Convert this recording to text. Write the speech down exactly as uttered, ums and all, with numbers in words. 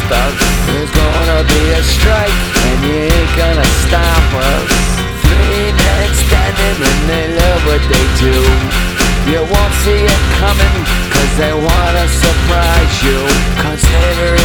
thugs. There's gonna be a strike and you ain't gonna stop us. Three men standing and they love what they do. You won't see it coming cause they wanna surprise you. Consider